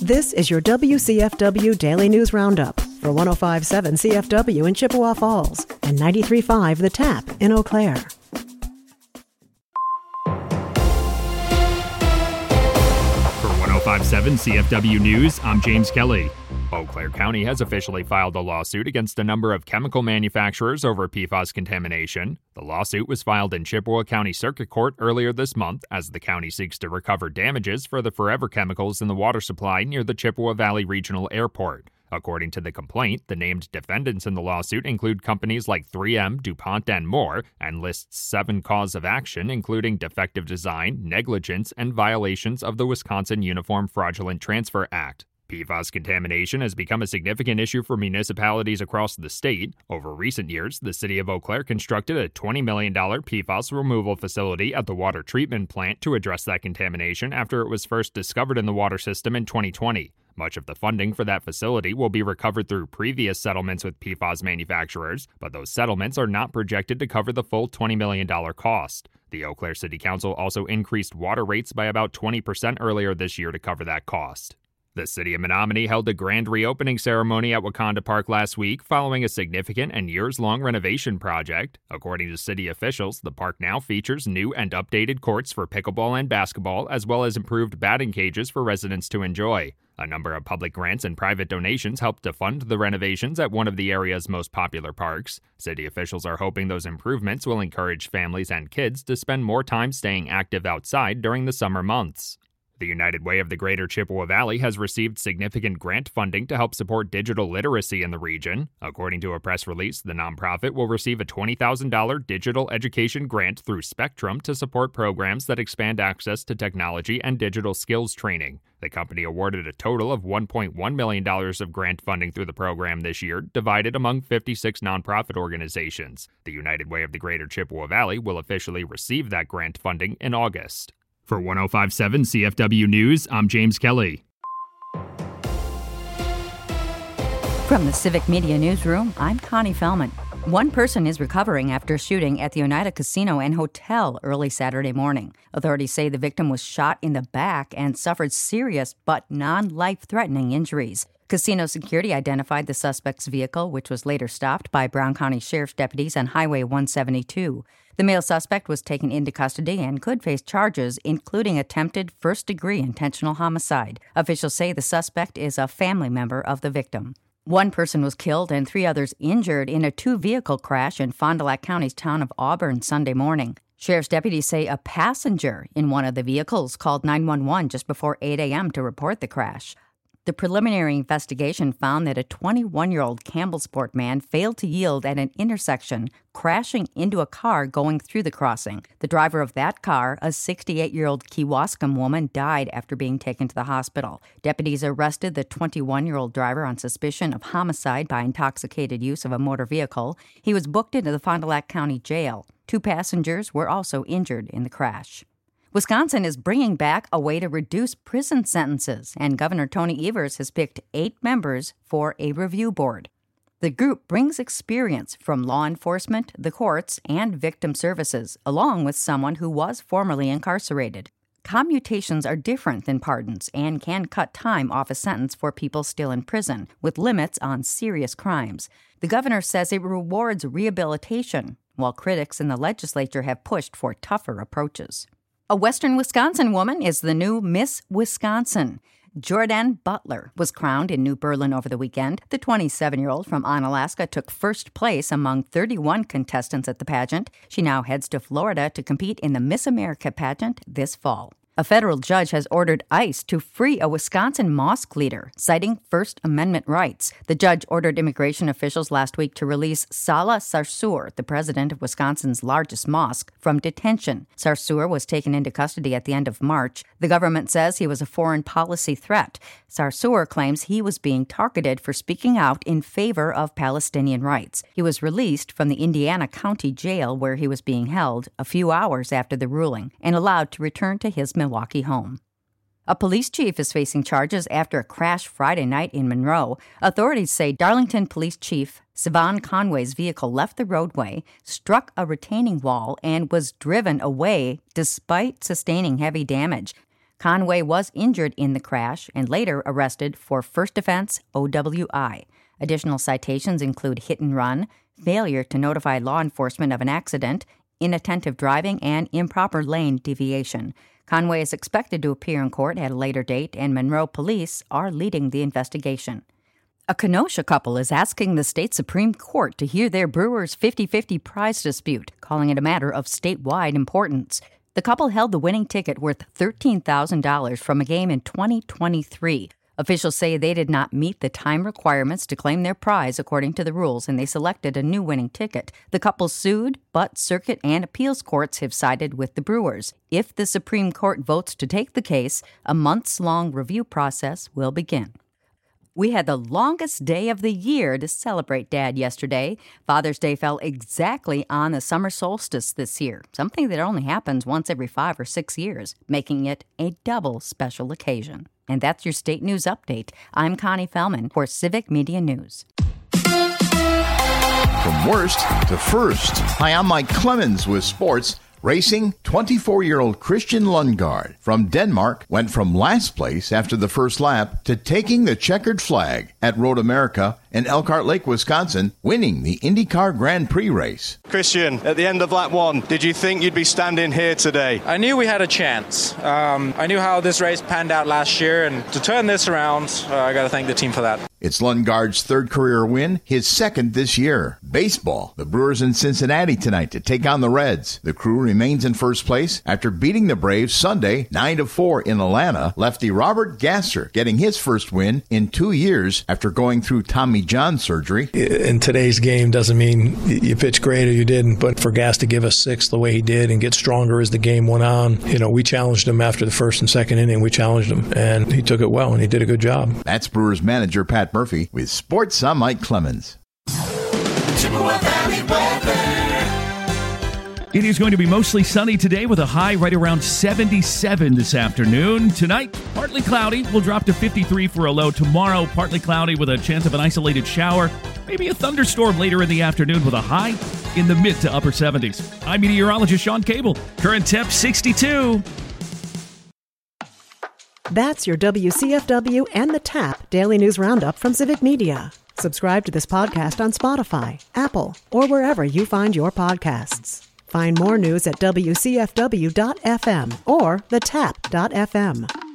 This is your WCFW Daily News Roundup for 105.7 CFW in Chippewa Falls and 93.5 The Tap in Eau Claire. For 105.7 CFW News, I'm James Kelly. Eau Claire County has officially filed a lawsuit against a number of chemical manufacturers over PFAS contamination. The lawsuit was filed in Chippewa County Circuit Court earlier this month as the county seeks to recover damages for the forever chemicals in the water supply near the Chippewa Valley Regional Airport. According to the complaint, the named defendants in the lawsuit include companies like 3M, DuPont, and more, and lists 7 causes of action, including defective design, negligence, and violations of the Wisconsin Uniform Fraudulent Transfer Act. PFAS contamination has become a significant issue for municipalities across the state. Over recent years, the city of Eau Claire constructed a $20 million PFAS removal facility at the water treatment plant to address that contamination after it was first discovered in the water system in 2020. Much of the funding for that facility will be recovered through previous settlements with PFAS manufacturers, but those settlements are not projected to cover the full $20 million cost. The Eau Claire City Council also increased water rates by about 20% earlier this year to cover that cost. The city of Menominee held a grand reopening ceremony at Wakanda Park last week following a significant and years-long renovation project. According to city officials, the park now features new and updated courts for pickleball and basketball, as well as improved batting cages for residents to enjoy. A number of public grants and private donations helped to fund the renovations at one of the area's most popular parks. City officials are hoping those improvements will encourage families and kids to spend more time staying active outside during the summer months. The United Way of the Greater Chippewa Valley has received significant grant funding to help support digital literacy in the region. According to a press release, the nonprofit will receive a $20,000 digital education grant through Spectrum to support programs that expand access to technology and digital skills training. The company awarded a total of $1.1 million of grant funding through the program this year, divided among 56 nonprofit organizations. The United Way of the Greater Chippewa Valley will officially receive that grant funding in August. For 105.7 CFW News, I'm James Kelly. From the Civic Media Newsroom, I'm Connie Fellman. One person is recovering after a shooting at the Oneida Casino and Hotel early Saturday morning. Authorities say the victim was shot in the back and suffered serious but non-life-threatening injuries. Casino security identified the suspect's vehicle, which was later stopped by Brown County Sheriff's deputies on Highway 172. The male suspect was taken into custody and could face charges, including attempted first-degree intentional homicide. Officials say the suspect is a family member of the victim. One person was killed and 3 others injured in a 2-vehicle crash in Fond du Lac County's town of Auburn Sunday morning. Sheriff's deputies say a passenger in one of the vehicles called 911 just before 8 a.m. to report the crash. The preliminary investigation found that a 21-year-old Campbellsport man failed to yield at an intersection, crashing into a car going through the crossing. The driver of that car, a 68-year-old Kewaskum woman, died after being taken to the hospital. Deputies arrested the 21-year-old driver on suspicion of homicide by intoxicated use of a motor vehicle. He was booked into the Fond du Lac County Jail. 2 passengers were also injured in the crash. Wisconsin is bringing back a way to reduce prison sentences, and Governor Tony Evers has picked 8 members for a review board. The group brings experience from law enforcement, the courts, and victim services, along with someone who was formerly incarcerated. Commutations are different than pardons and can cut time off a sentence for people still in prison, with limits on serious crimes. The governor says it rewards rehabilitation, while critics in the legislature have pushed for tougher approaches. A Western Wisconsin woman is the new Miss Wisconsin. Jordan Butler was crowned in New Berlin over the weekend. The 27-year-old from Onalaska took first place among 31 contestants at the pageant. She now heads to Florida to compete in the Miss America pageant this fall. A federal judge has ordered ICE to free a Wisconsin mosque leader, citing First Amendment rights. The judge ordered immigration officials last week to release Salah Sarsour, the president of Wisconsin's largest mosque, from detention. Sarsour was taken into custody at the end of March. The government says he was a foreign policy threat. Sarsour claims he was being targeted for speaking out in favor of Palestinian rights. He was released from the Indiana County Jail where he was being held a few hours after the ruling and allowed to return to his Milwaukee home. A police chief is facing charges after a crash Friday night in Monroe. Authorities say Darlington Police Chief Siobhan Conway's vehicle left the roadway, struck a retaining wall, and was driven away despite sustaining heavy damage. Conway was injured in the crash and later arrested for first offense OWI. Additional citations include hit and run, failure to notify law enforcement of an accident, inattentive driving, and improper lane deviation. Conway is expected to appear in court at a later date, and Monroe police are leading the investigation. A Kenosha couple is asking the state Supreme Court to hear their Brewers 50-50 prize dispute, calling it a matter of statewide importance. The couple held the winning ticket worth $13,000 from a game in 2023. Officials say they did not meet the time requirements to claim their prize according to the rules, and they selected a new winning ticket. The couple sued, but circuit and appeals courts have sided with the Brewers. If the Supreme Court votes to take the case, a months-long review process will begin. We had the longest day of the year to celebrate Dad yesterday. Father's Day fell exactly on the summer solstice this year, something that only happens once every 5 or 6 years, making it a double special occasion. And that's your state news update. I'm Connie Fellman for Civic Media News. From worst to first. Hi, I'm Mike Clemens with sports. Racing, 24-year-old Christian Lundgaard from Denmark went from last place after the first lap to taking the checkered flag at Road America in Elkhart Lake, Wisconsin, winning the IndyCar Grand Prix race. Christian, at the end of lap 1, did you think you'd be standing here today? I knew we had a chance. I knew how this race panned out last year, and to turn this around, I got to thank the team for that. It's Lundgaard's third career win, his second this year. Baseball, the Brewers in Cincinnati tonight to take on the Reds. The Crew remains in first place after beating the Braves Sunday 9-4 in Atlanta. Lefty Robert Gasser getting his first win in 2 years after going through Tommy John surgery. In today's game doesn't mean you pitched great or you didn't, but for Gas to give us 6 the way he did and get stronger as the game went on, we challenged him after the first and second inning. We challenged him, and he took it well, and he did a good job. That's Brewers manager Pat Murphy with sports. I'm Mike Clemens. Chippewa Valley weather. It is going to be mostly sunny today with a high right around 77 this afternoon. Tonight, partly cloudy. We'll drop to 53 for a low. Tomorrow, partly cloudy with a chance of an isolated shower. Maybe a thunderstorm later in the afternoon with a high in the mid to upper 70s. I'm meteorologist Sean Cable. Current temp 62. That's your WCFW and the TAP Daily News Roundup from Civic Media. Subscribe to this podcast on Spotify, Apple, or wherever you find your podcasts. Find more news at WCFW.FM or thetap.fm.